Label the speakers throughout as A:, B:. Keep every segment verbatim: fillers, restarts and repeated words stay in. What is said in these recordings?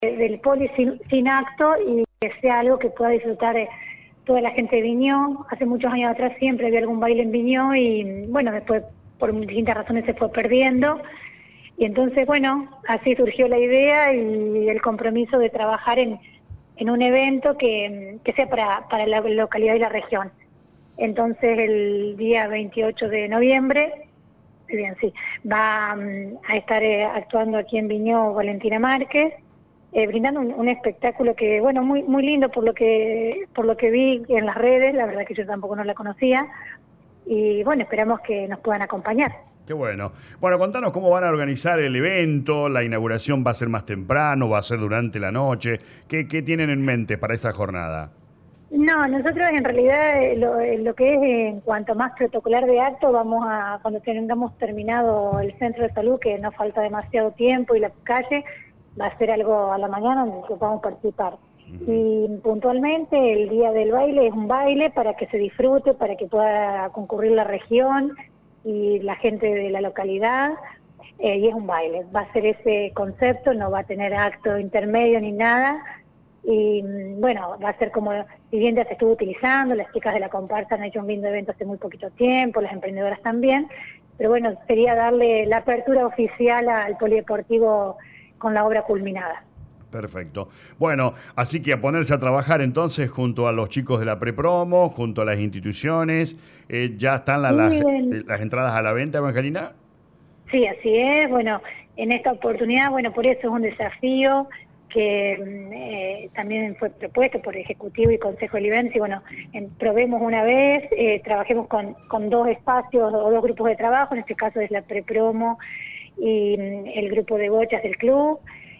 A: del poli sin, sin acto y que sea algo que pueda disfrutar eh, toda la gente de Viñó. Hace muchos años atrás siempre había algún baile en Viñó y bueno, después por distintas razones se fue perdiendo. Y entonces, bueno, así surgió la idea y el compromiso de trabajar en, en un evento que, que sea para, para la localidad y la región. Entonces, el día veintiocho de noviembre, bien, sí, va um, a estar eh, actuando aquí en Viñó Valentina Márquez, eh, brindando un, un espectáculo que, bueno, muy muy lindo por lo que por lo que vi en las redes. La verdad que yo tampoco no la conocía, y bueno, esperamos que nos puedan acompañar.
B: Qué bueno. Bueno, contanos cómo van a organizar el evento. La inauguración va a ser más temprano, va a ser durante la noche. ¿Qué, qué tienen en mente para esa jornada?
A: No, nosotros en realidad eh, lo, eh, lo que es eh, en cuanto más protocolar de acto, vamos a, cuando tengamos terminado el centro de salud, que no falta demasiado tiempo, y la calle, va a ser algo a la mañana en el que podamos participar. Uh-huh. Y puntualmente el día del baile es un baile para que se disfrute, para que pueda concurrir la región y la gente de la localidad, eh, y es un baile. Va a ser ese concepto, no va a tener acto intermedio ni nada. Y bueno, va a ser como, si bien ya se estuvo utilizando, las chicas de la comparsa han hecho un lindo evento hace muy poquito tiempo, las emprendedoras también, pero bueno, sería darle la apertura oficial al polideportivo con la obra culminada.
B: Perfecto. Bueno, así que a ponerse a trabajar entonces junto a los chicos de la prepromo, junto a las instituciones. Eh, ¿ya están la, las, las entradas a la venta, Evangelina?
A: Sí, así es. Bueno, en esta oportunidad, bueno, por eso es un desafío que eh, también fue propuesto por Ejecutivo y Consejo Deliberante. Y bueno, en, probemos una vez, eh, trabajemos con, con dos espacios o dos grupos de trabajo, en este caso es la prepromo y mm, el grupo de bochas del club,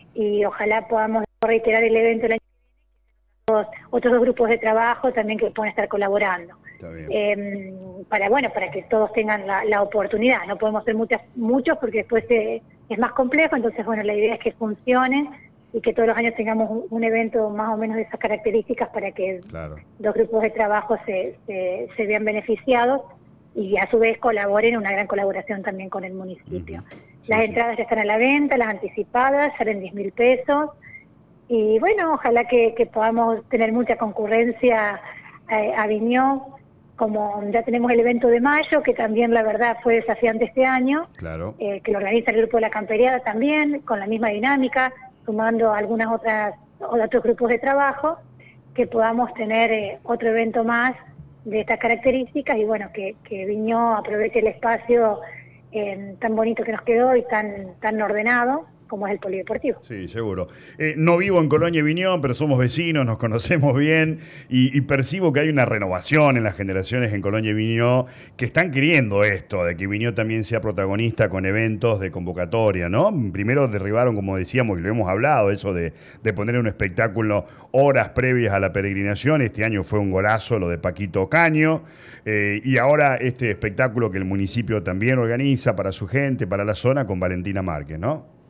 A: y ojalá podamos reiterar el evento el año que viene, otros dos grupos de trabajo también que puedan estar colaborando. Eh, para bueno para que todos tengan la, la oportunidad. No podemos hacer muchas muchos porque después eh, es más complejo, entonces bueno, la idea es que funcione y que todos los años tengamos un, un evento más o menos de esas características para que claro, los grupos de trabajo se, se, se vean beneficiados y a su vez colaboren, una gran colaboración también con el municipio. Uh-huh. Sí, las sí. entradas ya están a la venta, las anticipadas, salen diez mil pesos, y bueno, ojalá que, que podamos tener mucha concurrencia eh, a Viñó, como ya tenemos el evento de mayo, que también la verdad fue desafiante este año,
B: claro.
A: eh, que lo organiza el grupo de la Camperiada también, con la misma dinámica, sumando algunas otras otros grupos de trabajo, que podamos tener eh, otro evento más de estas características, y bueno, que, que Viñó aproveche el espacio eh, tan bonito que nos quedó y tan, tan ordenado como es el polideportivo.
B: Sí, seguro. Eh, no vivo en Colonia y Viñó, pero somos vecinos, nos conocemos bien y, y percibo que hay una renovación en las generaciones en Colonia y Viñó que están queriendo esto, de que Viñó también sea protagonista con eventos de convocatoria, ¿no? Primero derribaron, como decíamos, y lo hemos hablado, eso de, de poner un espectáculo horas previas a la peregrinación. Este año fue un golazo lo de Paquito Caño, eh, y ahora este espectáculo que el municipio también organiza para su gente, para la zona, con Valentina Márquez, ¿no?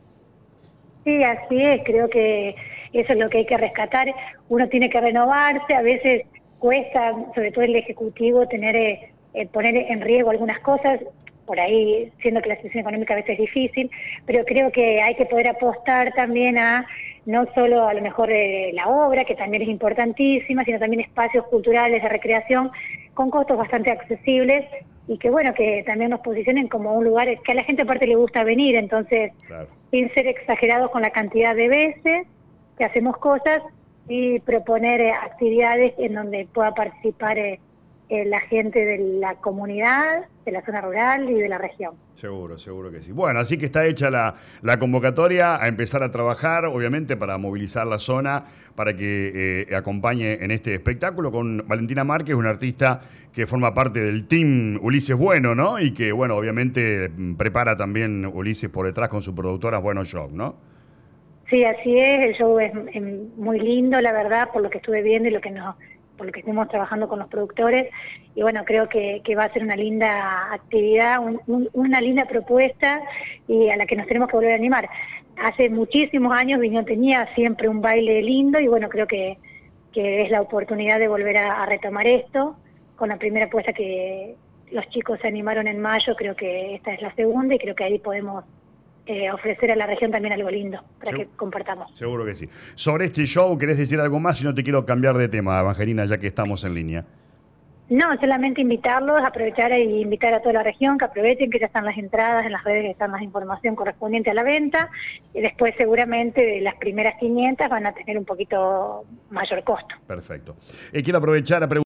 A: Sí, así es, creo que eso es lo que hay que rescatar. Uno tiene que renovarse, a veces cuesta, sobre todo el Ejecutivo, tener eh, poner en riesgo algunas cosas, por ahí, siendo que la situación económica a veces es difícil, pero creo que hay que poder apostar también a, no solo a lo mejor eh, la obra, que también es importantísima, sino también espacios culturales de recreación con costos bastante accesibles, y que bueno, que también nos posicionen como un lugar que a la gente aparte le gusta venir, entonces, claro, sin ser exagerados con la cantidad de veces que hacemos cosas, y proponer eh, actividades en donde pueda participar eh, eh, la gente de la comunidad, de la zona rural y de la región.
B: Seguro, seguro que sí. Bueno, así que está hecha la, la convocatoria a empezar a trabajar, obviamente, para movilizar la zona, para que eh, acompañe en este espectáculo con Valentina Márquez, una artista que forma parte del team Ulises Bueno, ¿no? Y que, bueno, obviamente prepara también Ulises por detrás con su productora Bueno Show, ¿no?
A: Sí, así es, el show es, es muy lindo, la verdad, por lo que estuve viendo y lo que nos... por lo que estuvimos trabajando con los productores, y bueno, creo que, que va a ser una linda actividad, un, un, una linda propuesta, y a la que nos tenemos que volver a animar. Hace muchísimos años Viñó tenía siempre un baile lindo, y bueno, creo que, que es la oportunidad de volver a, a retomar esto, con la primera apuesta que los chicos se animaron en mayo, creo que esta es la segunda, y creo que ahí podemos eh, ofrecer a la región también algo lindo para
B: Segu-
A: que compartamos.
B: Seguro que sí. Sobre este show, ¿querés decir algo más? Si no te quiero cambiar de tema, Evangelina, ya que estamos en línea.
A: No, solamente invitarlos, aprovechar e invitar a toda la región que aprovechen, que ya están las entradas, en las redes están las información correspondiente a la venta, y después seguramente de las primeras quinientas van a tener un poquito mayor costo.
B: Perfecto. Eh, quiero aprovechar a preguntar